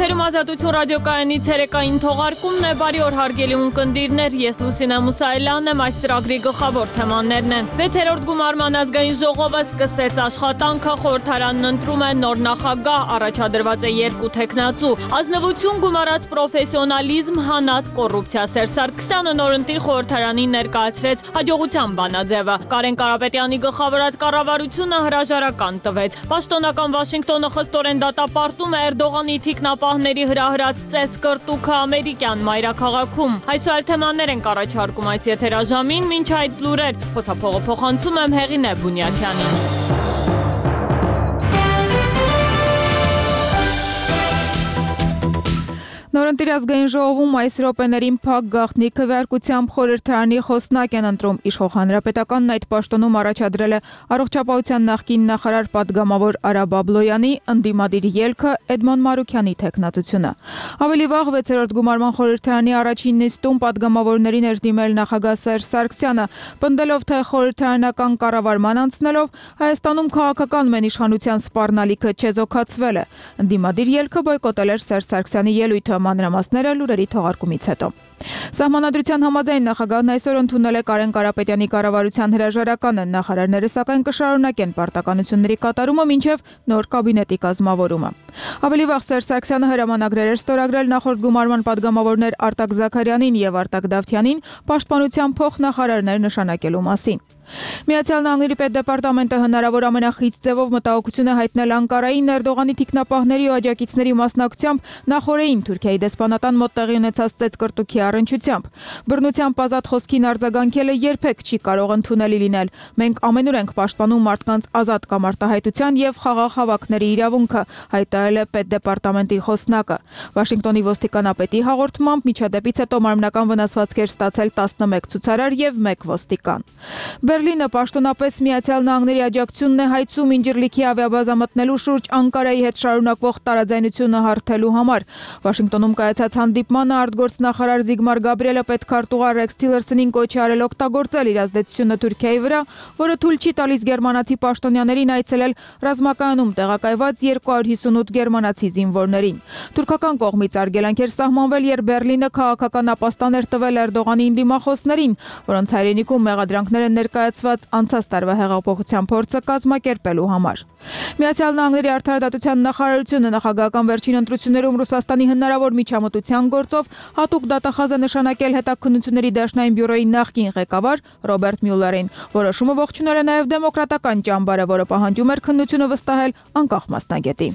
Եթերում Ազատություն ռադիոկայանի ցերեկային թողարկումն է, բարի օր հարգելի ունկնդիրներ, ես Լուսինե Մուսայելյանն եմ, այս ծրագրի գլխավոր թեմաներն են։ 6-րդ գումարման ազգային ժողովը սկսեց աշխատանքը, խորհրդարանն ընտրում է նոր նախագահ, առաջադրված է 2 թեկնածու, ազնվություն գումարած պրոֆեսիոնալիզմ, հանած կոռուպցիա։ Սերժ Սարգսյանը նորընտիր խորհրդարանին ներկայացրեց հաջողության բանաձևը։ Կարեն Կարապետյանի գլխավորած կառավարությունը հրաժարական տվեց։ Պաշտոնական Վաշինգտոնը խստորեն դատապարտում է Էրդողանի թիկնապահների հրահրած ծեծ կրտուքը ամերիկյան մայրաքաղաքում։ Այսօր թեմաներ ենք առաջարկում այս եթերաժամին, մինչ այդ լուրեր խոսափողը փոխանցում եմ Հեղինե Բունյաթյանին։ Նորընտիր ազգային ժողովում այս րոպեներին փակ գաղտնի քվեարկությամբ խորհրդարանի խոսնակ են ընտրում։ Իշխող հանրապետականն այդ պաշտոնում առաջադրել է առողջապահության նախկին նախարար պատգամավոր Արա Բաբլոյանի, ընդդիմադիր ելքը Էդմոն Մարուքյանի թեկնածությունը։ Ավելի վաղ 6-րդ գումարման խորհրդարանի առաջին նիստում պատգամավորներին էր դիմել նախագահ Սերժ Սարգսյանը, պնդելով, թե խորհրդարանական կառավարման անցնելով Հայաստանում քաղաքական մենիշխանության սպառնալիքը չեզոքացվել է։ Ընդդիմադիր ելքը բոյկոտել էր Սերժ Սարգսյանի ելույթը։ Մանրամասները լուրերի թողարկումից հետո։ Սահմանադրության համաձայն նախագահն այսօր ընդունել է Կարեն Կարապետյանի կառավարության հրաժարականը, նախարարները սակայն կշարունակեն պարտականությունների կատարումը մինչև նոր կաբինետի կազմավորումը։ Ավելի վաղ Սերժ Սարգսյանը հրամանագրեր էր ստորագրել նախորդ գումարման պատգամավորներ Արտակ Զաքարյանին եւ Արտակ Դավթյանին պաշտպանության փոխնախարարներ նշանակելու մասին։ Միացյալ Նահանգների պետդեպարտամենտը հնարավոր ամենախիծ ձևով մտահոգություն է հայտնել Անկարային Էրդողանի թիկնապահների ու աջակիցների մասնակցությամբ նախորդին Թուրքիայի դեսպանատան մոտ տեղի ունեցած ծեծկրտուքի առնչությամբ։ Բռնությամբ ազատ խոսքին արձագանքելը երբեք չի կարող ընդունելի լինել։ Մենք ամենուր ենք պաշտպանում մարդկանց ազատ կամ արտահայտության եւ խաղաղ հավաքների իրավունքը, հայտարարել է պետդեպարտամենտի խոսնակը։ Վաշինգտոնի ոստիկանապետի հաղորդմամբ միջադեպից հետո մարմնական վնասվածքեր ստացել 11 ցուցարար եւ 1 ոստիկան։ Բերլինը պաշտոնապես Միացյալ Նահանգների աջակցությունն է հայցում Ինջիրլիքի ավիաբազա մտնելու շուրջ Անկարայի հետ շարունակվող տարաձայնությունը հարթելու համար։ Վաշինգտոնում կայացած հանդիպմանը արտգործնախարար Զիգմար Գաբրիելը պետքարտուղար Ռեքս Թիլերսոնին կոչ է արել օգտագործել իր ազդեցությունը Թուրքիայի վրա, որը թույլ չի տալիս գերմանացի պաշտոնյաներին այցելել ռազմակայանում տեղակայված 258 գերմանացի զինվորներին։ Թուրքական կողմից արգելանքեր սահմանվել, երբ Բերլինը քաղաքական ապաստան էր տվել Էրդողանի դիմախոսներին, որոնց հայրենիքում մեղադրանքներ են ներկայացված անցած տարվա հեղափոխության փորձը կազմակերպելու համար։ Միացյալ Նահանգների արդարադատության նախարարությունը նախագահական վերջին ընտրություններում Ռուսաստանի հնարավոր միջամտության գործով հատուկ դատախազ է նշանակել հետաքննությունների դաշնային բյուրոյի նախկին ղեկավար Ռոբերտ Մյուլերին։ Որոշումը ողջունել է նաև դեմոկրատական ճամբարը, որը պահանջում էր քննությունը վստահել անկախ մասնագետի։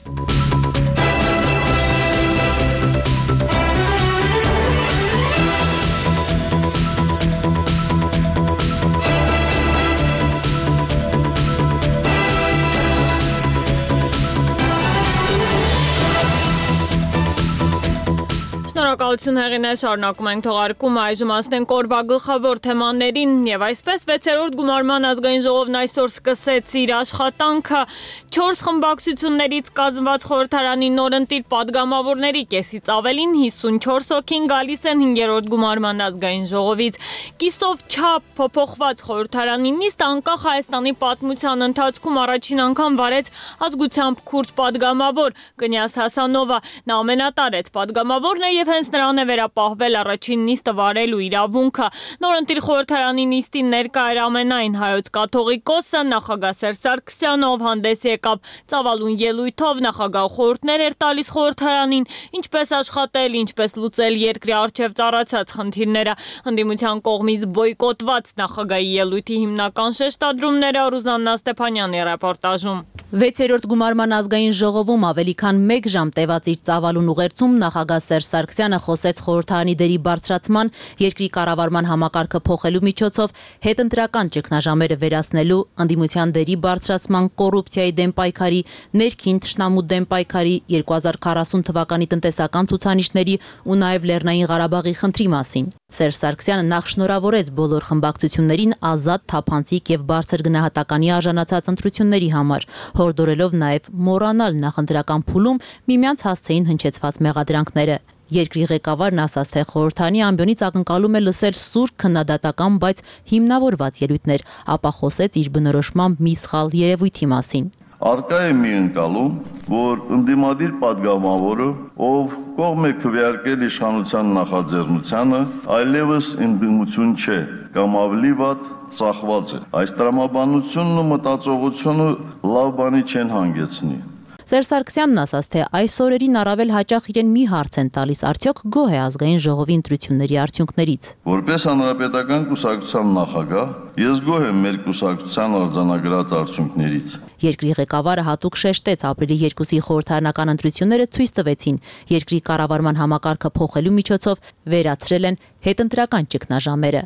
Շնորհակալություն Հեղինե, շարունակում ենք թողարկումը, այժմ անցնենք օրվա գլխավոր թեմաներին եւ այսպես 6-րդ գումարման ազգային ժողովն այսօր սկսեց իր աշխատանքը 4 խմբակցություններից կազմված խորհրդարանի նորընտիր պատգամավորների կեսից ավելին 54 հոգին գալիս են 5-րդ գումարման ազգային ժողովից։ Կիսով չափ փոփոխված խորհրդարանի նիստը անկախ Հայաստանի պատմության ընթացքում առաջին անգամ վարեց ազգությամբ քուրդ պատգամավոր Կնյազ Հասանովը։ Նա ամենատարեց պատգամավորն է եւ հենց նրան է վերապահվել առաջին նիստը վարելու իրավունքը։ Նորընտիր խորհրդարանի նիստին ներկա էր ամենայն հայոց կաթողիկոսը, նախագահ Սերժ Սարգսյանը, ով հանդես եկավ ծավալուն ելույթով, նախագահ խորհուրդներ էր տալիս խորհրդարանին, ինչպես աշխատել, ինչպես լուծել երկրի առջև ծառացած խնդիրները։ Ընդդիմության կողմից բոյկոտված նախագահի ելույթի հիմնական շեշտադրումները Ռուզաննա Ստեփանյանի ռեպորտաժում։ 6-րդ գումարման ազգային ժողովում ավելի քան 1 ժամ տևած իր ծավալուն ուղերձում նախագահ Սերժ Սարգսյանը խոսեց խորհրդարանի դերի բարձրացման, երկրի կառավարման համակարգը փոխելու միջոցով հետընտրական ճգնաժամերը վերացնելու, ընդդիմության դերի բարձրացման, կոռուպցիայի դեմ պայքարի, ներքին թշնամու դեմ պայքարի, 2040 թվականի տնտեսական ցուցանիշների ու նաև Լեռնային Ղարաբաղի խնդրի մասին։ Սերժ Սարգսյանը նախ շնորհավորեց բոլոր խմբակցություններին ազատ, թափանցիկ եւ բարձր գնահատականի արժանացած ընտրությունների համար, հորդորելով նաև մոռանալ նախընտրական փուլում միմյանց հասցեին հնչեցված մեղադրանքները։ Երկրի ղեկավարն ասաց, թե խորհրդարանի ամբիոնից ակնկալում է լսել սուր քննադատական, բայց հիմնավորված ելույթներ, ապա խոսեց իր բնորոշմամբ մի սխալ երևույթի մասին։ Արկա է մի ընկալում, որ ընդդիմադիր падգամավորը, ով կողմ է քվեարկել իշխանության նախաձեռնությանը, այլևս ընդդիմություն չէ կամ ավելի վատ ծախված է։ Այս տրամաբանությունն ու մտածողությունը լավ բանի չեն հանգեցնի։ Սերժ Սարգսյանն ասաց, թե այս օրերին առավել հաճախ իրեն մի հարց են տալիս, արդյոք գոհ է ազգային ժողովի ընտրությունների արդյունքներից։ Որպես հանրապետական կուսակցության նախագահ, ես գոհ եմ մեր կուսակցության արձանագրած արդյունքներից։ Երկրի ղեկավարը հատուկ շեշտեց, ապրիլի 2-ի խորհրդարանական ընտրությունները ցույց տվեցին, երկրի կառավարման համակարգը փոխելու միջոցով վերացրել են հետընտրական ճգնաժամերը։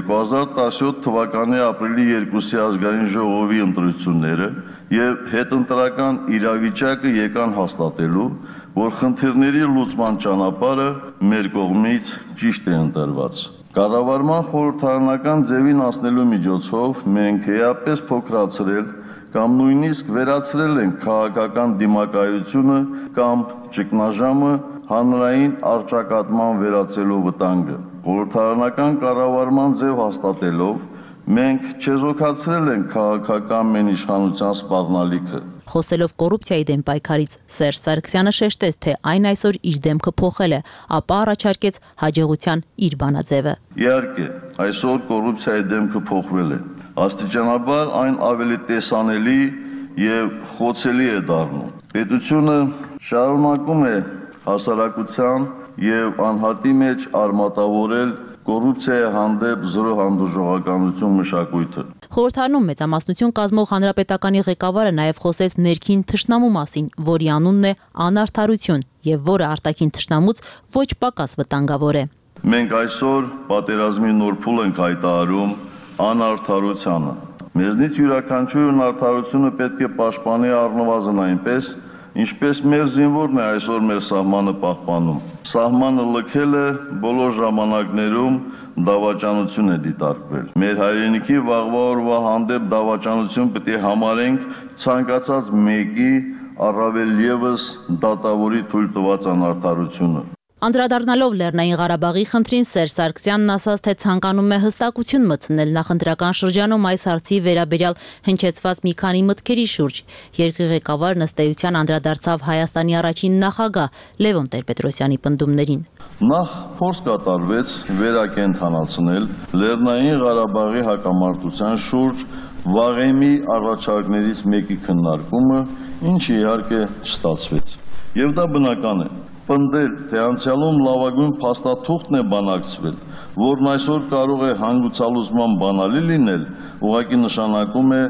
2017 թվականի ապրիլի 2-ի ազգային ժողովի ընտրությունները եւ հետընտրական իրավիճակը եկան հաստատելու, որ խնդիրների լուծման ճանապարհը մեր կողմից ճիշտ է ընտրված։ Կառավարման խորհրդարանական ձևին անցնելու միջոցով մենք էապես փոքրացրել կամ նույնիսկ վերացրել ենք քաղաքական դիմակայությունը կամ ճգնաժամը հանրային առճակատման վերածելու վտանգը։ Խորհրդարանական կառավարման ձև հաստատելով մենք չեզոքացրել ենք քաղաքական մենիշխանության սպառնալիքը։ Խոսելով կոռուպցիայի դեմ պայքարից, Սերժ Սարգսյանը շեշտեց, թե այն այսօր իր դեմքը փոխել է, ապա առաջարկեց հաջողության իր բանաձևը։ Իհարկե, այսօր կոռուպցիայի դեմքը փոխվել է։ Աստիճանաբար այն ավելի տեսանելի եւ խոցելի է դառնում։ Պետությունը շարունակում է հասարակության եւ անհատի մեջ արմատավորել կոռուպցիայի հանդեպ զրո հանդուրժողականություն մշակույթը։ Խորհրդարանում մեծամասնություն կազմող հանրապետականի ղեկավարը նաև խոսեց ներքին թշնամու մասին, որի անունն է անարդարություն եւ որը արտաքին թշնամուց ոչ պակաս վտանգավոր է։ Մենք այսօր պատերազմի նոր փուլ ենք հայտարարում անարդարությանը։ Մեզնից յուրաքանչյուրն արդարությունը պետք է պաշտպանի առնվազն այնպես, ինչպես մեր զինվորն է այսօր մեր սահմանը պահպանում։ Սահմանը լքելը բոլոր ժամանակներում դավաճանություն է դիտարկվել։ Մեր հայրենիքի վաղվա օրվա հանդեպ դավաճանություն պետք է համարենք ցանկացած մեկի առավել եւս դատավորի թույլ տված անարդարությունը։ Անդրադառնալով Լեռնային Ղարաբաղի խնդրին, Սերժ Սարգսյանն ասաց, թե ցանկանում է հստակություն մտցնել նախընտրական շրջանում այս հարցի վերաբերյալ հնչեցված մի քանի մտքերի շուրջ։ Երկրի ղեկավարն ըստ էության անդրադարձավ Հայաստանի առաջին նախագահ Լևոն Տեր-Պետրոսյանի պնդումներին։ Նախ փորձ կատարվեց վերակենդանացնել Լեռնային Ղարաբաղի հակամարտության շուրջ վաղեմի առաջարկներից մեկի քննարկումը, ինչը իհարկե չստացվեց։ Եվ դա բնական է։ Պնդել, թե անցյալում լավագույն փաստաթուղթն է բանակցվել, որն այսօր կարող է հանգուցալուծման բանալի լինել, ուղղակի նշանակում է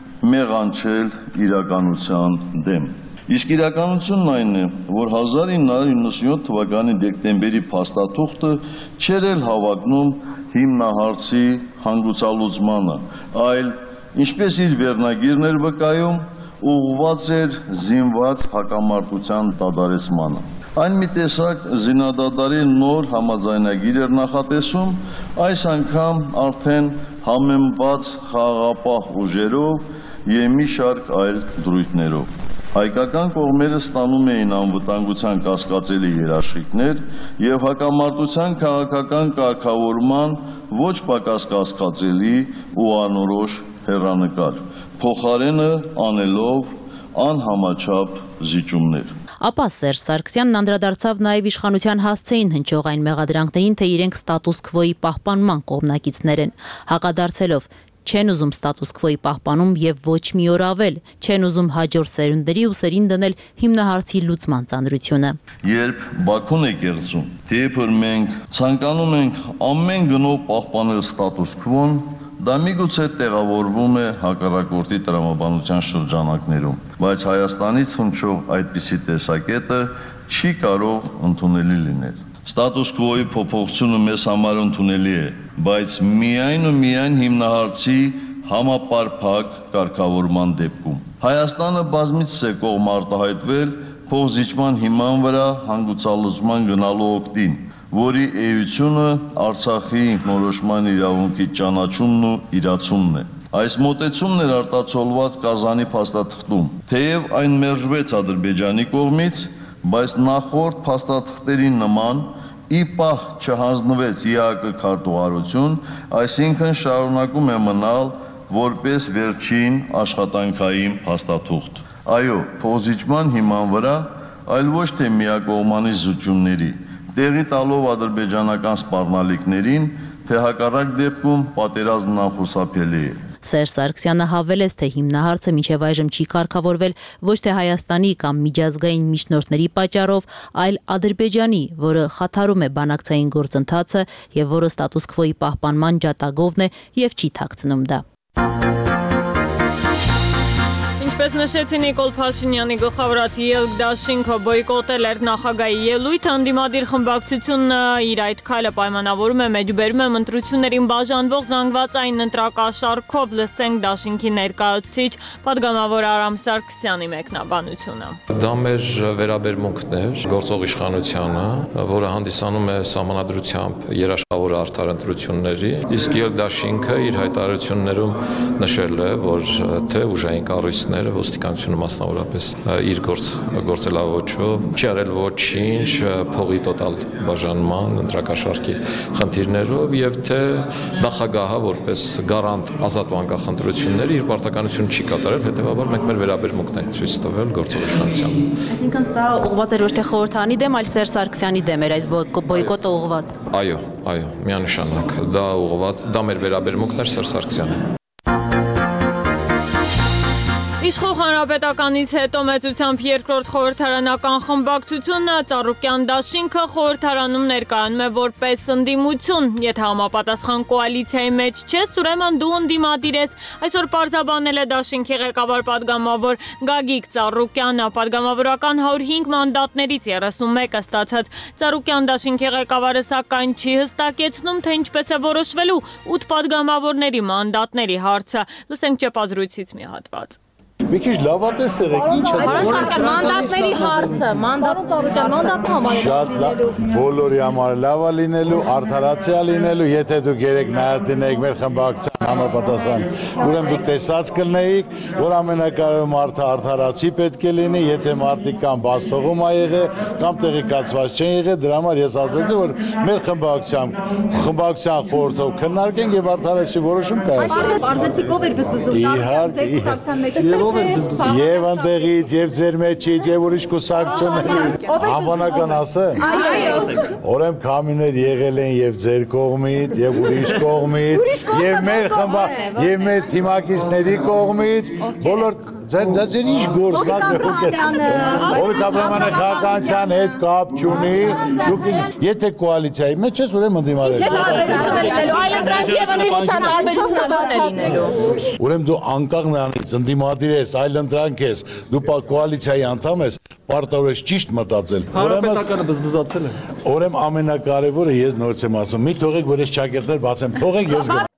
մեղանչել իրականության դեմ։ Իսկ իրականությունն այն է, որ 1997 թվականի դեկտեմբերի փաստաթուղթը չէր էլ հավակնում հիմնահարցի հանգուցալուծմանը, այլ, ինչպես իր վերնագիրն էր վկայում, ուղղված էր զինված հակամարտության դադարեցմանը։ Այն մի տեսակ զինադադարի նոր համաձայնագիր էր նախատեսում, այս անգամ արդեն համեմված խաղաղապահ ուժերով եւ մի շարք այլ դրույթներով։ Հայկական կողմերը ստանում էին անվտանգության կասկածելի երաշխիքներ եւ հակամարտության քաղաքական կարգավորման ոչ պակաս կասկածելի ու անորոշ հեռանկար, փոխարենը անելով անհամաչափ զիջումներ։ Ապա Սերժ Սարգսյանն անդրադարձավ նաև իշխանության հասցեին հնչող այն մեղադրանքներին, թե իրենք ստատուս քվոյի պահպանման կողմնակիցներ են, հակադարձելով չեն ուզում ստատուս քվոյի պահպանում եւ ոչ մի օր ավել, չեն ուզում հաջորդ սերունդերի ուսերին դնել հիմնահարցի լուծման ծանրությունը։ Երբ Բաքուն է կերծում, թե երբ մենք ցանկանում ենք ամեն գնով պահպանել ստատուս քվոն, դա միգուցե տեղավորվում է հակառակորդի տրամաբանության շրջանակներում, բայց Հայաստանից հնչող այդպիսի տեսակետը չի կարող ընդունելի լինել։ Ստատուս քվոյի փոփոխությունը մեզ համար ընդունելի է, բայց միայն ու միայն հիմնահարցի համապարփակ կարգավորման դեպքում։ Հայաստանը բազմիցս է կողմ արտահայտվել փոխզիջման հիման վրա հանգուցալուծման գնալու օգտին, որի էությունը Արցախի ինքնորոշման իրավունքի ճանաչումն ու իրացումն է։ Այս մոտեցումն էր արտացոլված Կազանի փաստաթղթում, թեև այն մերժվեց Ադրբեջանի կողմից, բայց նախորդ փաստաթղթերի նման ի պահ չհանձնվեց ԵԱԿ քարտուղարություն, այսինքն շարունակում է մնալ որպես վերջին աշխատանքային փաստաթուղթ։ Այո, փոխզիջման հիման վրա, այլ ոչ թե միակողմանի զուջումների, տեղի տալով ադրբեջանական սպառնալիքներին, թե հակառակ դեպքում պատերազմն անխուսափելի է։ Սերժ Սարգսյանը հավելեց, թե հիմնահարցը մինչև այժմ չի կարգավորվել ոչ թե Հայաստանի կամ միջազգային միջնորդների պատճառով, այլ Ադրբեջանի, որը խաթարում է բանակցային գործընթացը եւ որը ստատուս քվոյի պահպանման ջատագովն է եւ չի թաքցնում դա։ Ինչպես նշեցի Նիկոլ Փաշինյանի գլխավորած ԵԼԿ դաշինքը բոյկոտել էր նախագահի ելույթը, ընդդիմադիր խմբակցությունը իր այդ քայլը պայմանավորում է մեջբերում է ընտրություններին բաժանվող զանգվածային ընտրակաշառքով, լսենք դաշինքի ներկայացուցիչ պատգամավոր Արամ Սարգսյանի մեկնաբանությունը։ Դա մեր վերաբերմունքն էր գործող իշխանությանը, որը հանդիսանում է սահմանադրությամբ երաշխավոր արդար ընտրությունների, իսկ ԵԼԿ դաշինքը իր հայտարարություններում նշել է, որ թե ուժային կառույցները ոստիկանությունը մասնավորապես իր գործելավոճով չի արել ոչինչ փողի տոտալ բաժանման ընտրակաշառքի խնդիրներով եւ թե նախագահը որպես գարանտ ազատ ու անկախ ընտրությունների իր պարտականությունը չի կատարել, հետեւաբար մենք մեր վերաբերմունքն ենք ցույց տվել գործող իշխանությանը։ Այսինքն սա ուղղված էր ոչ թե խորհրդարանի դեմ, այլ Սերժ Սարգսյանի դեմ էր այս բոյկոտը ուղղված։ Այո, միանշանակ դա ուղղված, դա մեր վերաբերմունքն էր Սերժ Սարգսյանին։ Իշխող հանրապետականից հետո մեծությամբ երկրորդ խորհրդարանական խմբակցությունը Ծառուկյան դաշինքը խորհրդարանում ներկայանում է որպես ընդդիմություն, եթե համապատասխան կոալիցիայի մեջ չես, ուրեմն դու ընդդիմադիր ես, այսօր պարզաբանել է դաշինքի ղեկավար պատգամավոր Գագիկ Ծառուկյանը, պատգամավորական 105 մանդատներից 31-ը ստացած Ծառուկյան դաշինքի ղեկավարը սակայն չի հստակեցնում, թե ինչպես է որոշվելու 8 պատգամավորների մանդատների հարցը, լսենք ճեպազրույցից մի հատված։ Մի քիչ լավատես եղեք, ինչ է։ Մանդատների հարցը, մանդատը համար շատ լավ, բոլորի համար լավ է լինելու, արդարացի է լինելու, եթե դուք երեք նայած լինեիք մեր խմբակցության համապատասխան, ուրեմն դուք տեսած կլինեիք, որ ամենակարևոր մարդը արդարացի պետք է լինի, եթե մարդիկ կամ բացթողում է եղել, կամ տեղեկացված չեն եղել, դրա համար ես ասացի, որ մեր խմբակցության խորհրդով քննարկենք եւ արդարացի որոշում կայացնենք։ Եվ ընդեղից, եւ ձեր մեջից, եւ ուրիշ կուսակցություններից անվանական ասեմ։ Ուրեմն քամիներ եղել են եւ ձեր կողմից, եւ ուրիշ կողմից, եւ մեր թիմակիցների կողմից, բոլոր ձեր ինչ գործնակ ով կապրամանը քաղաքացիական հետ կապ չունի, դուք եթե կոալիցիայի մեջ ես, ուրեմն ընդդիմադիր ես։ Ուրեմն դու անկախ նրանից ընդդիմադիր ես, այլ ընտրանք ես, դու կոալիցիայի անդամ ես, պարտավոր ես ճիշտ մտածել։ Հանրապետականը բզբզացել է։ Ուրեմն ամենակարևորը ես նորից եմ ասում, մի թողեք, որ ես ճակերտներ բացեմ, թողեք ես գնամ։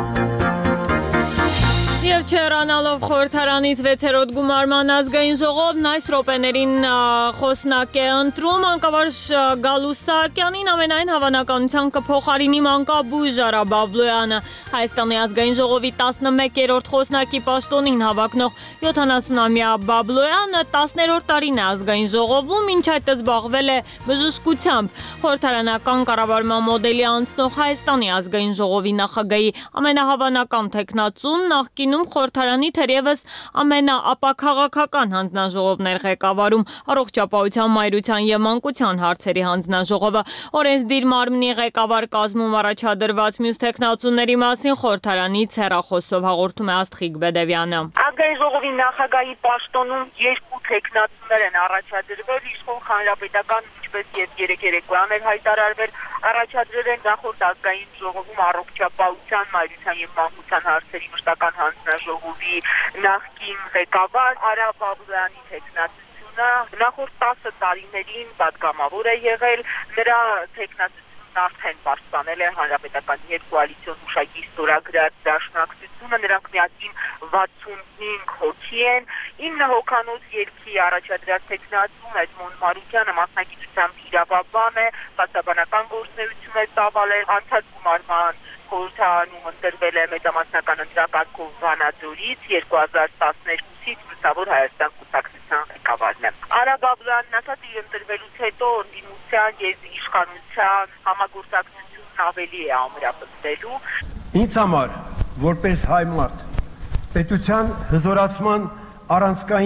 Եվ չհեռանալով խորհրդարանից 6-րդ գումարման ազգային ժողովն այս րոպեներին խոսնակ է ընտրում անկավարժ Գալուս Սահակյանին, ամենայն հավանականությամբ կփոխարինի մանկաբույժ Արա Բաբլոյանը, Հայաստանի ազգային ժողովի 11-րդ խոսնակի պաշտոնին հավակնող 70-ամյա Բաբլոյանը 10-րդ տարին է ազգային ժողովում, ինչ այդ զբաղվել է բժշկությամբ։ Խորհրդարանական կառավարման մոդելի անցնող Հայաստանի ազգային ժողովի նախագահի ամենահավանական թեկնածուն նախկինում խորհրդարանի թերևս ամենաապաքաղաքական հանձնաժողովներ ղեկավարում առողջապահության, մայրության եւ մանկության հարցերի հանձնաժողովը, օրենսդիր մարմնի ղեկավար կազմում առաջադրված մյուս թեկնածուների մասին խորհրդարանից հեռախոսով հաղորդում է Աստղիկ Բեդևյանը։ Ազգային ժողովի նախագահի պաշտոնում 2 թեկնածուներ են առաջադրվել, իշխող հանրապետական ինչպես եւ երեկոյան էր հայտարարվել, առաջադրել են նախորդ ազգային ժողովում առողջապահության, մայրության եւ մանկության հարցերի մշտական հանձնաժողովի նախկին ղեկավար Արա Բաբլոյանի թեկնածությունը նախորդ 10 տարիներին պատգամավոր է եղել, նրա թեկնածությունն արդեն պաշտպանել է հանրապետական երկկոալիցիոն հուշագիր ստորագրած դաշնակցությունը, նրանք միասին 65 հոգի են, 9 հոգանոց երկի առաջադրած թեկնածու Էդմոն Մարուկյանը մասնագիտությամբ իրավաբան է, բացաբանական գործունեություն է ծավալել, անցած գումարման խորհրդարանում ընտրվել է մեծամասնական ընտրակարգով Վանաձորից 2012-ից Լուսավոր Հայաստան կուսակցության ղեկավարն է։ Արա Բաբլոյանն ասաց, իր ընտրվելուց հետո ընդդիմության եւ իշխանության համագործակցությունն ավելի է ամրապնդելու։ Ինձ համար, որպես հայ մարդ, պետության հզորացման առանցքային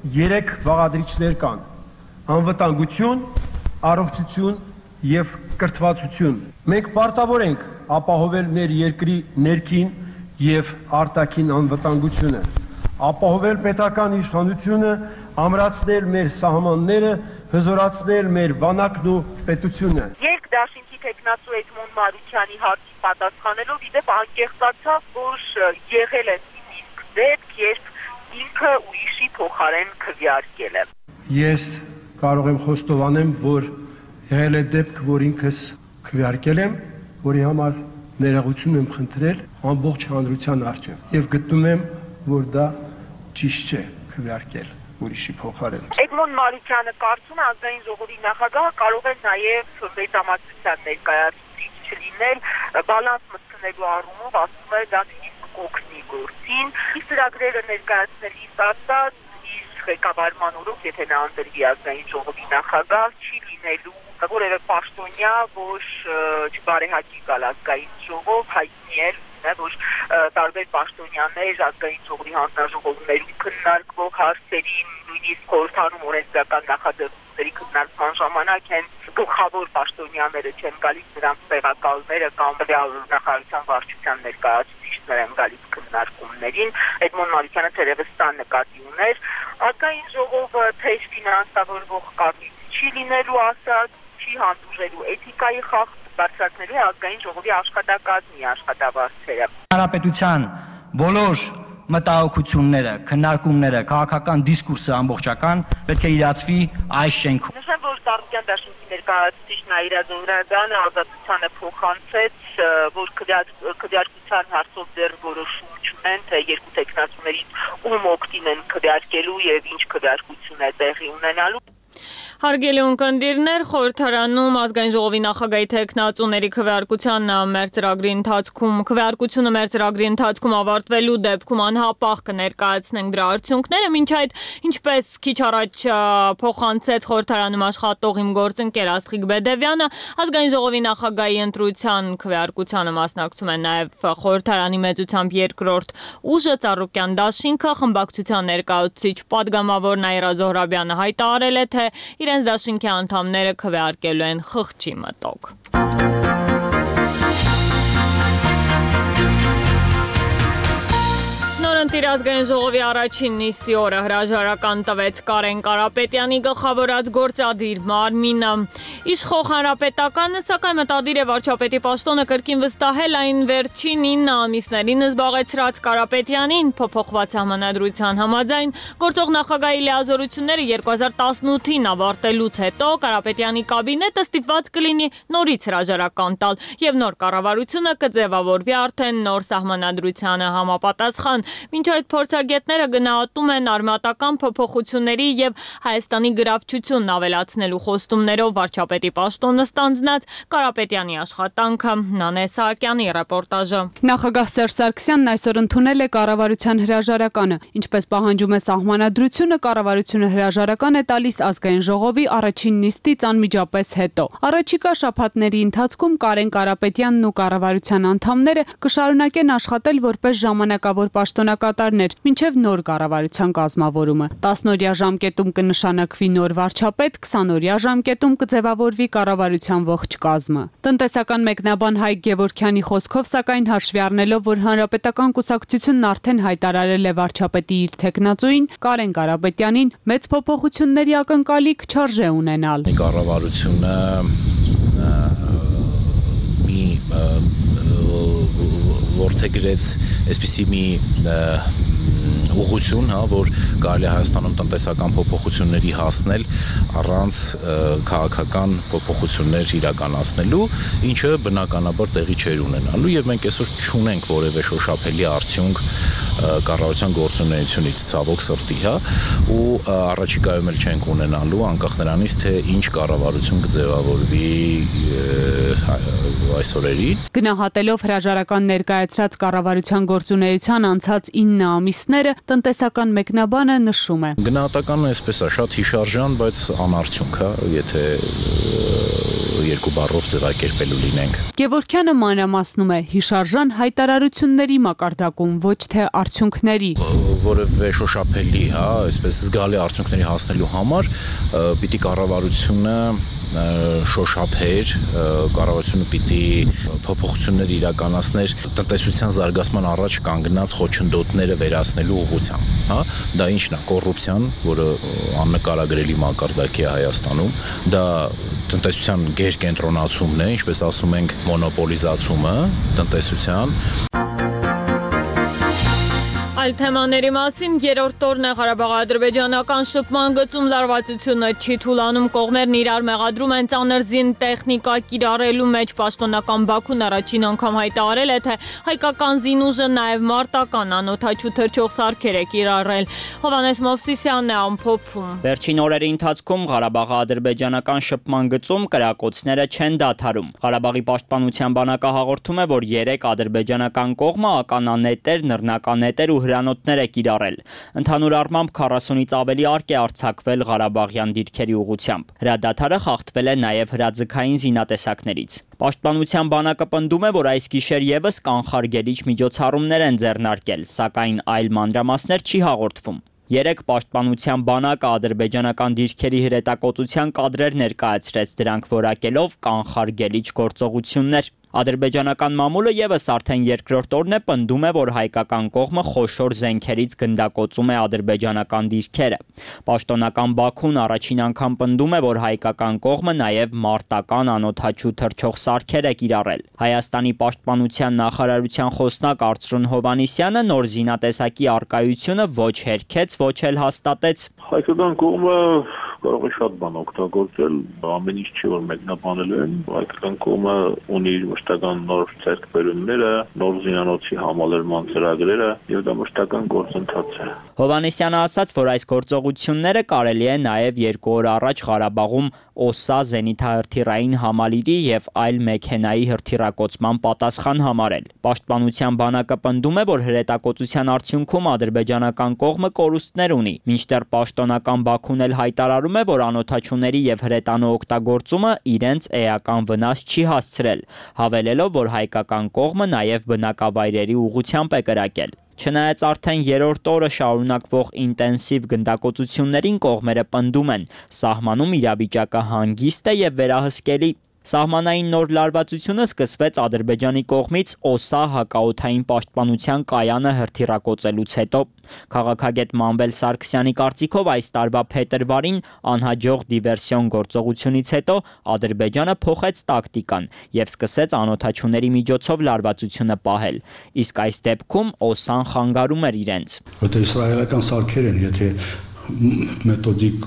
3 բաղադրիչներ կան. անվտանգություն, առողջություն եւ կրթվածություն։ Մենք պարտավոր ենք ապահովել մեր երկրի ներքին եւ արտաքին անվտանգությունը, ապահովել պետական իշխանությունը, ամրացնել մեր սահմանները, հզորացնել մեր բանակն ու պետությունը։ Երկդաշինքի տեխնացու Էդմոն Մարուկյանի հարցի պատասխանելով իդեպ անկեղծացավ, որ եղել է իսկ դեպք, երբ ինքը ուրիշի փոխարեն քվեարկել է։ Ես կարող եմ խոստովանեմ, որ եղել է դեպք, որ ինքս քվեարկել եմ, որի համար ներողություն եմ խնդրել ամբողջ հանրության առջև եւ գտնում եմ, որ դա ճիշտ չէ քվեարկել ուրիշի փոխարեն։ Էդմոն Մարուկյանը կարծում է ազգային ժողովի նախագահը կարող է նաեւ վետամասնության ներկայացուցիչ չլինել, բալանս մտցնելու առումով ասում է դա իսկ կօգնի գործին։ Իսկ ծրագրերը ներկայացնելիս ասած իր ղեկավարման օրոք, եթե նա ընտրվի ազգային ժողովի նախագահ, չի լինելու որևէ պաշտոնյա, որ չբարեհաճի գալ ազգային ժողով, հայտնի է, որ տարբեր պաշտոնյաներ ազգային ժողովի հանձնաժողովներում քննարկվող հարցերին, նույնիսկ խորհրդանում օրենսդրական նախաձեռնությունների քննարկման ժամանակ են գլխավոր պաշտոնյաները չեն գալիս, նրանց տեղակալները կամ նախարարության վարչության ներկայացուցիչներ են գալիս քննարկումներին։ Էդմոն Մարուկյանը թերևս դա նկատի ուներ։ Ազգային ժողովը թեժ ֆինանսավորվող կառույց չի լինելու ասած, չի հանդուրժելու էթիկայի խախտ, բարձրացնելու է ազգային ժողովի աշխատակազմի աշխատավարձերը։ Հանրապետության բոլոր մտահոգությունները, քննարկումները, քաղաքական դիսկուրսը ամբողջական պետք է իրացվի այս շենքում։ Նշեմ, որ Սահակյան դաշինքի ներկայացուցիչ Նաիրա Զոհրաբյանը ազատությանը փոխանցեց, որ քվեարկության հարցով դեռ որոշում չունեն, թե երկու տեխնացուներից ում օգտին են քվեարկելու եւ ինչ քվեարկություն է տեղի ունենալու։ Հարգելի ունկնդիրներ, խորհրդարանում ազգային ժողովի նախագահի տեխնացուների քվեարկությունը մեր ծրագրի ընթացքում ավարտվելու դեպքում անհապաղ կներկայացնենք դրա արդյունքները, մինչ այդ ինչպես քիչ առաջ փոխանցեց խորհրդարանում աշխատող իմ գործընկեր Աստղիկ Բեդևյանը, ազգային ժողովի նախագահի ընտրության քվեարկությանը մասնակցում է նաև խորհրդարանի մեծությամբ երկրորդ ուժը Ծառուկյան դաշինքը, խմբակցության ներկայացուցիչ պատգամավոր Նաիրա Զոհրաբյանը հայտարարել է, թե իրենց դաշինքի անդամները քվեարկելու են խղճի մտոք։ Նորընտիր ազգային ժողովի առաջին նիստի օրը հրաժարական տվեց Կարեն Կարապետյանի գլխավորած գործադիր մարմինը։ Իշխող հանրապետականը սակայն մտադիր է վարչապետի պաշտոնը կրկին վստահել այն վերջին 9 ամիսներին զբաղեցրած Կարապետյանին, փոփոխված համանadrության համաձայն գործող նախագահի լիազորությունները 2018-ին ավարտելուց հետո Կարապետյանի կաբինետը ստիպված կլինի նորից հրաժարական տալ եւ նոր կառավարությունը կձևավորվի արդեն նոր սահմանադրությանը համապատասխան։ Մինչ այդ փորձագետները գնահատում են արմատական փոփոխությունների եւ Հայաստանի գրավչությունն ավելացնելու խոստումներով վարչապետի պաշտոնը ստանձնած Կարապետյանի աշխատանքը։ Նանե Սահակյանի ռեպորտաժը։ Նախագահ Սերժ Սարգսյանն այսօր ընդունել է կառավարության հրաժարականը։ Ինչպես պահանջում է սահմանադրությունը, կառավարությունը հրաժարական է տալիս ազգային ժողովի առաջին նիստից անմիջապես հետո։ Առաջիկա շաբաթների ընթացքում Կարեն Կարապետյանն ու կառավարության անդամները կշարունակեն աշխատել որպես ժամանակավոր պաշտոնակատարներ, մինչև նոր կառավարության կազմավորումը։ 10-օրյա ժամկետում կնշանակվի նոր վարչապետ, 20-օրյա ժամկետում կձևավորվի կառավարության ողջ կազմը։ Տնտեսական մեկնաբան Հայկ Գևորգյանի խոսքով, սակայն հաշվի առնելով, որ հանրապետական կուսակցությունն արդեն հայտարարել է վարչապետի իր տեխնացուին Կարեն Կարապետյանին, մեծ փոփոխությունների ակնկալիք չարժե ունենալ։ Կառավարությունը որդեգրեց այսպիսի մի ուղղություն, որ կարելի է Հայաստանում տնտեսական փոփոխությունների հասնել առանց քաղաքական փոփոխություններ իրականացնելու, ինչը բնականաբար տեղի չէր ունենալու եւ մենք այսօր չունենք որևէ շոշափելի արդյունք կառավարության գործունեությունից, ցավոք սրտի, ու առաջիկայում էլ չենք ունենալու, անկախ նրանից, թե ինչ կառավարություն կձևավորվի այս օրերին։ Գնահատելով հրաժարական ներկայացրած կառավարության գործունեության անցած 9 ամիսները, տնտեսական մեկնաբանը նշում է. Գնահատականը այսպես է, շատ հիշարժան, բայց անարդյունք, եթե երկու բառով ձևակերպելու լինենք։ Գևորգյանը մանրամասնում է հիշարժան հայտարարությունների մակարդակում, ոչ թե արդյունքների։ Որևէ շոշափելի, այսպես զգալի արդյունքների հասնելու համար պիտի կառավարությունը շոշափեր, կառավարությունը պիտի փոփոխություններ իրականացներ տնտեսության զարգացման առաջ կանգնած խոչընդոտները վերացնելու ուղղությամբ, դա ինչն է, կոռուպցիան, որը աննկարագրելի մակարդակի է Հայաստանում, դա տնտեսության գերկենտրոնացումն է, ինչպես ասում ենք, մոնոպոլիզացումը տնտեսության։ Այլ թեմաների մասին երրորդ օրն է Ղարաբաղ-ադրբեջանական շփման գծում լարվածությունը չի թուլանում, կողմերն իրար մեղադրում են ծանր զինտեխնիկա կիրառելու մեջ, պաշտոնական Բաքուն առաջին անգամ հայտարարել է, թե հայկական զինուժը նաև մարտական անօդաչու թռչող սարքեր է կիրառել։ Հովհաննես Մովսիսյանն է ամփոփում։ Վերջին օրերի ընթացքում Ղարաբաղ-ադրբեջանական շփման գծում կրակոցները չեն դադարում։ Ղարաբաղի պաշտպանության բանակը հաղորդում է, որ 3 ադրբեջանական կողմը ականանետեր, նռնականետեր ու հրանոթներ է կիրառել։ Ընդհանուր առմամբ 40-ից ավելի արկ է արձակվել Ղարաբաղյան դիրքերի ուղղությամբ։ Հրադադարը խախտվել է նաև հրաձգային զինատեսակներից։ Պաշտպանության բանակը պնդում է, որ այս գիշեր եւս կանխարգելիչ միջոցառումներ են ձեռնարկել, սակայն այլ մանրամասներ չի հաղորդվում։ 3 պաշտպանության բանակը ադրբեջանական դիրքերի հրետակոծության կադրեր ներկայացրեց, դրանք որակելով կանխարգելիչ գործողություններ։ Ադրբեջանական մամուլը եւս արդեն երկրորդ օրն է պնդում է, որ հայկական կողմը խոշոր զենքերից գնդակոծում է ադրբեջանական դիրքերը։ Պաշտոնական Բաքուն առաջին անգամ պնդում է, որ հայկական կողմը նաև մարտական անօդաչու թռչող սարքեր է կիրառել։ Հայաստանի պաշտպանության նախարարության խոսնակ Արծրուն Հովհաննիսյանը նոր զինատեսակի արկայությունը ոչ հերքեց, ոչ էլ հաստատեց։ Հայկական կողմը կարող է շատ բան օգտագործել, ամեն ինչ չի որ մեկնաբանելու են, հայկական կողմը ունի մշտական նոր ձեռքբերումները, նոր զինանոցի համալրման ծրագրերը եւ դա մշտական գործընթաց է։ Հովհաննիսյանը ասաց, որ այս գործողությունները կարելի է նաև 2 օր առաջ Ղարաբաղում ՕՍԱ զենիթահրթիռային համալիրի եւ այլ մեքենայի հրթիռակոծման պատասխան համարել։ Պաշտպանության բանակը պնդում է, որ հրետակոծության արդյունքում ադրբեջանական կողմը կորուստներ ունի, մինչդեռ պաշտոնական Բաքուն էլ հայտարարում է, որ անօդաչուների եւ հրետանու օգտագործումը իրենց էական վնաս չի հասցրել, հավելելով, որ հայկական կողմը նաև բնակավայրերի ուղղությամբ է կրակել։ Չնայած արդեն երրորդ օրը շարունակվող ինտենսիվ գնդակոծություններին կողմերը պնդում են, սահմանում իրավիճակը հանգիստ է եւ վերահսկելի։ Սահմանային նոր լարվածությունը սկսվեց Ադրբեջանի կողմից ՕՍԱ հակաօդային պաշտպանության կայանը հրթիռակոծելուց հետո։ Քաղաքագետ Մանվել Սարգսյանի կարծիքով այս տարվա փետրվարին անհաջող դիվերսիոն գործողությունից հետո Ադրբեջանը փոխեց տակտիկան եւ սկսեց անօդաչուների միջոցով լարվածությունը պահել։ Իսկ այս դեպքում ՕՍԱ-ն խանգարում էր իրենց։ Որտեղ իսրայելական սարքեր են, եթե մեթոդիկ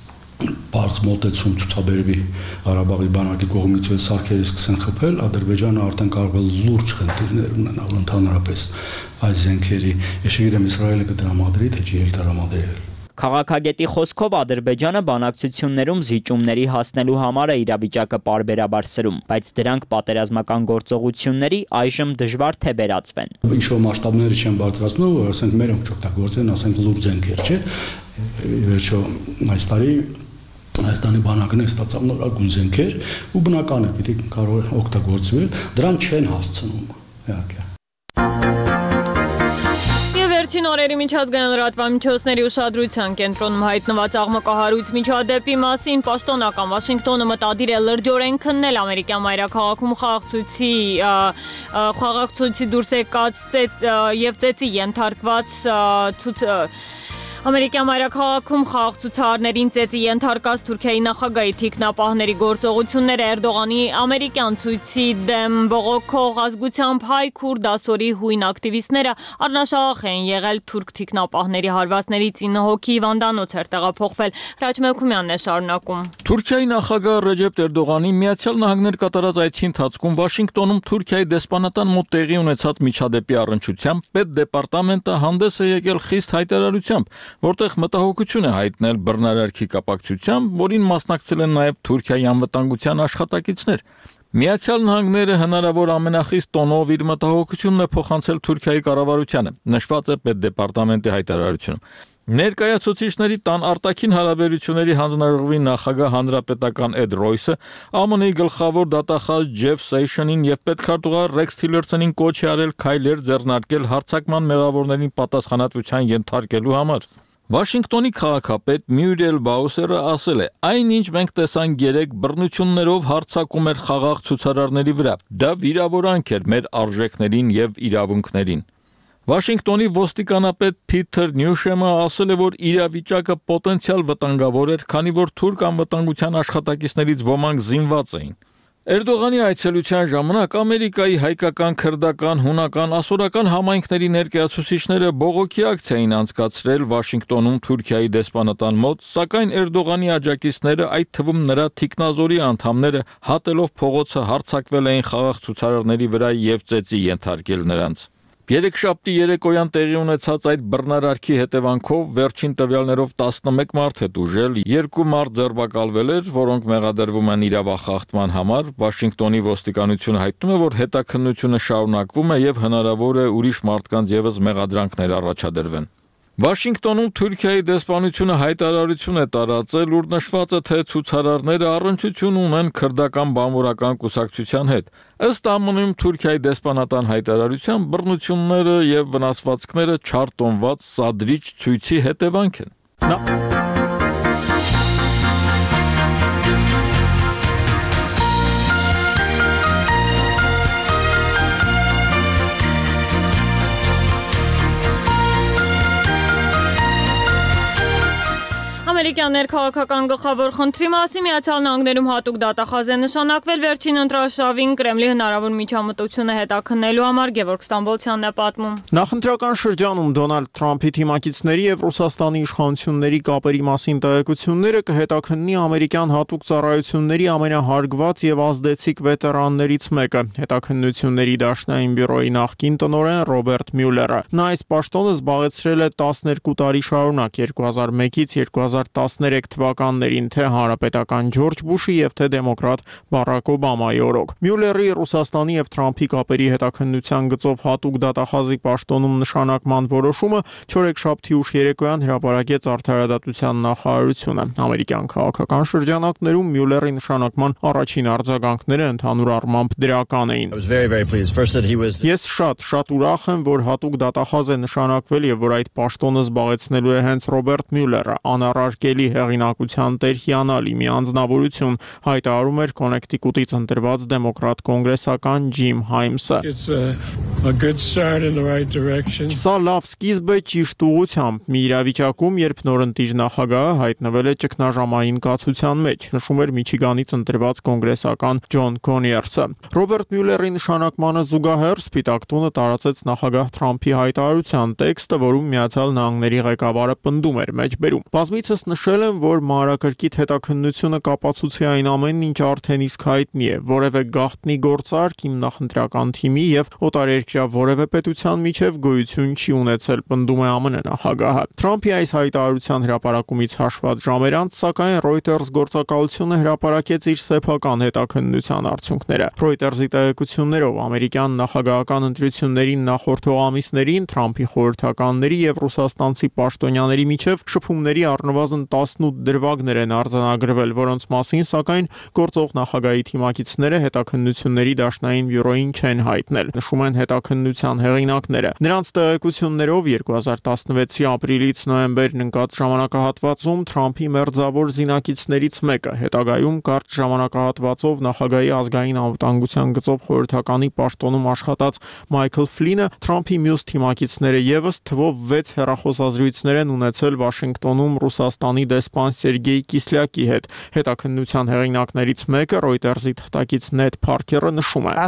բարձ մոտեցում ցուցաբերվի Ղարաբաղի բանակի կողմից ու սարքերը սկսեն խփել, Ադրբեջանը արդեն կարող է լուրջ խնդիրներ ունենալ ընդհանրապես այս զենքերի։ Ես չգիտեմ Իսրայելը կդրամադրի թե չի դրամադրել։ Քաղաքագետի խոսքով Ադրբեջանը բանակցություններում զիջումների հասնելու համար է իրավիճակը պարբերաբար սրում, բայց դրանք պատերազմական գործողությունների այժմ դժվար թե վերածվեն։ Ինչ-որ մասշտաբները չեն բարձրացնում, որ ասենք մեր օգտագործեն, ասենք լուրջ զենքեր, չէ՞։ Վերջո այս տարի Հայաստանի բանակն է ստացավ նորագույն զենքեր ու բնական է պիտի կարող օգտագործվել, դրան չեն հասցնում, իհարկե։ Վերջին օրերի միջազգային լրատվամիջոցների ուշադրության կենտրոնում հայտնված աղմկահարույց միջադեպի մասին պաշտոնական Վաշինգտոնը մտադիր է լրջորեն քննել ամերիկյան մայրաքաղաքում խաղաղցույցի դուրս եկած եւ ծեծի ենթարկված Ամերիկյան մայրաքաղաքում խաղաղ ցուցարարներին ծեծի ենթարկած Թուրքիայի նախագահի թիկնապահների գործողությունները Էրդողանի ամերիկյան ցույցի դեմ բողոքող ազգությամբ հայ քուրդ դասորի հույն ակտիվիստները առնաշահախ են եղել թուրք թիկնապահների հարվածներից 9 հոգի հիվանդանոց էր տեղափոխվել։ Հրաչ Մելքումյանն է շարունակում։ Թուրքիայի նախագահ Ռեջեփ Էրդողանի Միացյալ Նահանգներ կատարած այցի ընթացքում Վաշինգտոնում Թուրքիայի դեսպանատան մոտ տեղի ունեցած միջադեպի առնչությամբ պետդեպարտամենտը հանդես է եկել խիստ հայտարարությամբ, որտեղ մտահոգություն է հայտնել բռնարարքի կապակցությամբ, որին մասնակցել են նաև Թուրքիայի անվտանգության աշխատակիցներ։ Միացյալ Նահանգները հնարավոր ամենախիստ տոնով իր մտահոգությունն է փոխանցել Թուրքիայի կառավարությանը, նշված է պետդեպարտամենտի հայտարարությունում։ Ներկայացուցիչների տան արտաքին հարաբերությունների հանձնաժողովի նախագահ հանրապետական Էդ Ռոյսը ԱՄՆ-ի գլխավոր դատախազ Ջեֆ Սեյշնին եւ պետքարտուղար Ռեքս Թիլերսոնին կոչ է արել քայլեր ձեռնարկել հարձակման մեղավորներին պատասխանատվության ենթարկելու համար։ Վաշինգտոնի քաղաքապետ Մյուրիել Բաուսերը ասել է. «Այնինչ մենք տեսանք երեք բռնություններով հարձակում էր խաղաղ ցուցարարների վրա։ Դա վիրավորանք էր մեր արժեքներին եւ իրավունքներին»։ Վաշինգտոնի ոստիկանապետ Փիթեր Նյուշեմը ասել է, որ իրավիճակը պոտենցիալ վտանգավոր էր, քանի որ թուրք անվտանգության աշխատակիցներից ոմանք զինված էին։ Էրդողանի այցելության ժամանակ Ամերիկայի հայկական, քրդական, հունական, ասորական համայնքների ներկայացուցիչները բողոքի ակցիա էին անցկացրել Վաշինգտոնում Թուրքիայի դեսպանատան մոտ, սակայն Էրդողանի աջակիցները, այդ թվում նրա թիկնազորի անդամները, հատելով փողոցը հարձակվել էին խաղաղ ցուցարարների վրա եւ ծեծի ենթարկել նրանց։ Երեքշաբթի երեկոյան տեղի ունեցած այդ բռնարարքի հետևանքով վերջին տվյալներով 11 մարդ է տուժել, 2 մարդ ձերբակալվել էր, որոնք մեղադրվում են իրավախախտման համար։ Վաշինգտոնի ոստիկանությունը հայտնում է, որ հետաքննությունը շարունակվում է եւ հնարավոր է ուրիշ մարդկանց եւս մեղադրանքներ առաջադրվեն։ Վաշինգտոնում Թուրքիայի դեսպանությունը հայտարարություն է տարածել, ուր նշված է, թե ցուցարարները առնչություն ունեն քրդական բանվորական կուսակցության հետ։ Ըստ ԱՄՆ-ում Թուրքիայի դեսպանատան հայտարարության բռնությունները եւ վնասվածքները չարտոնված սադրիչ ցույցի հետևանք են։ Ամերիկյան ներքաղաքական գլխավոր խնդրի մասին Միացյալ Նահանգներում հատուկ դատախազ է նշանակվել վերջին ընտրաշավին Կրեմլի հնարավոր միջամտությունը հետաքննելու համար։ Գևորգ Ստամբոլցյանն է պատմում։ Նախընտրական շրջանում Դոնալդ Թրամփի թիմակիցների եւ Ռուսաստանի իշխանությունների կապերի մասին տեղեկությունները կհետաքննի ամերիկյան հատուկ ծառայությունների ամենահարգված եւ ազդեցիկ վետերաններից մեկը՝ հետաքննությունների դաշնային բյուրոյի նախկին տնօրեն Ռոբերտ Մյուլերը։ Նա այս պաշտոնը զբաղեցրել է 12 տարի շարունակ 2001-ից 2013 թվականներին թե հանրապետական Ջորջ Բուշի եւ թե դեմոկրատ Բարակ Օբամայի օրոք։ Մյուլերի Ռուսաստանի եւ Թրամփի կապերի հետաքննության գծով հատուկ դատախազի պաշտոնում նշանակման որոշումը չորեքշաբթի ուշ երեկոյան հրապարակեց Արդարադատության նախարարությունը։ Ամերիկյան քաղաքական շրջանակներում Մյուլերի նշանակման առաջին արձագանքները ընդհանուր առմամբ դրական էին։ Ես շատ ուրախ եմ, որ հատուկ դատախազ է նշանակվել եւ որ այդ պաշտոնը զբաղեցնելու է հենց Ռոբերտ Մյուլերը, անառարկելի հեղինակության տեր հիանալի մի անձնավորություն, հայտարարում էր Կոնեկտիկուտից ընտրված դեմոկրատ կոնգրեսական Ջիմ Հայմսը։ Սա լավ սկիզբ է ճիշտ ուղղությամբ մի իրավիճակում, երբ նորընտիր նախագահը հայտնվել է ճգնաժամային կացության մեջ, նշում էր Միչիգանից ընտրված կոնգրեսական Ջոն Կոնիերսը։ Ռոբերտ Մյուլերի նշանակմանը զուգահեռ Սպիտակ տունը տարածեց նախագահ Թրամփի հայտարարության տեքստը, որում Միացյալ Նահանգների ղեկավարը պնդում էր մեջբերում։ Բազմիցս նշել եմ, որ մանրակրկիտ հետաքննությունը կապացուցի այն ամենն, ինչ արդեն իսկ հայտնի է, որևէ գաղտնի գործարք իմ նախընտրական թիմի եւ օտարերկրյա որևէ պետության միջև գոյություն չի ունեցել, պնդում է ԱՄՆ նախագահը։ Թրամփի այս հայտարարության հրապարակումից հաշված ժամեր անց, սակայն Reuters գործակալությունը հրապարակեց իր սեփական հետաքննության արդյունքները։ Reuters-ի տեղեկություններով ամերիկյան նախագահական ընտրություններին նախորդող ամիսներին Թրամփի խորհրդականների եւ ռուսաստանցի պաշտոնյաների միջև շփումների առնվազն 18 դրվագներ են արձանագրվել, որոնց մասին սակայն գործող նախագահի թիմակիցները հետաքննությունների դաշնային բյուրոյին չեն հայտնել, նշում են հետաքննության հեղինակները։ Նրանց տեղեկություններով 2016-ի ապրիլից նոյեմբերն ընկած ժամանակահատվածում Թրամփի մերձավոր զինակիցներից մեկը, հետագայում կարճ ժամանակահատվածով նախագահի ազգային անվտանգության գծով խորհրդականի պաշտոնում աշխատած Մայքլ Ֆլինը, Թրամփի մյուս թիմակիցները եւս թվով 6 հեռախոսազրույցներ են ունեցել Վաշինգտոնում Ռուսաստանի դեսպան Սերգեյ Կիսլյակի հետ։ Հետաքննության հեղինակներից մեկը Reuters-ի թղթակից Նեդ Փարքերը նշում է.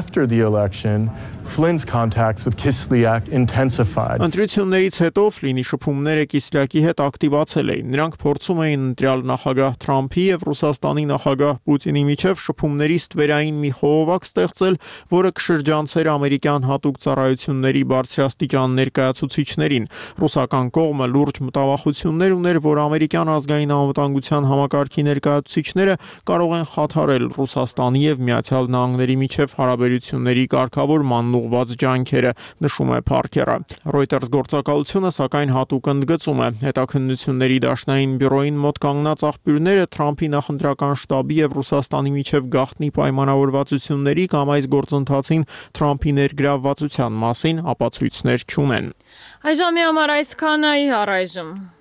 Flynn's contacts with Kislyak intensified. Ընտրություններից հետո Ֆլինի շփումները Կիսլյակի հետ ակտիվացել էին։ Նրանք փորձում էին ընտրյալ նախագահ Թրամփի եւ Ռուսաստանի նախագահ Պուտինի միջև շփումների ստվերային մի խողովակ ստեղծել, որը կշրջանցեր ամերիկյան հատուկ ծառայությունների բարձրաստիճան ներկայացուցիչներին։ Ռուսական կողմը լուրջ մտավախություններ ուներ, որ ամերիկյան ազգային անվտանգության համակարգի ներկայացուցիչները կարող են խաթարել Ռուսաստանի եւ Միացյալ Նահանգների միջև հարաբերությունների կարգավորման ուղղված ջանքերը, նշում է Parker-ը։ Reuters գործակալությունը սակայն հատուկ ընդգծում է, հետաքննությունների դաշնային բյուրոյին մոտ կանգնած աղբյուրները Թրամփի նախընտրական շտաբի եւ Ռուսաստանի միջև գաղտնի պայմանավորվածությունների կամ այս գործընթացին Թրամփի ներգրավվածության մասին ապացույցներ չունեն։ Այժմի համար այսքանը առայժմ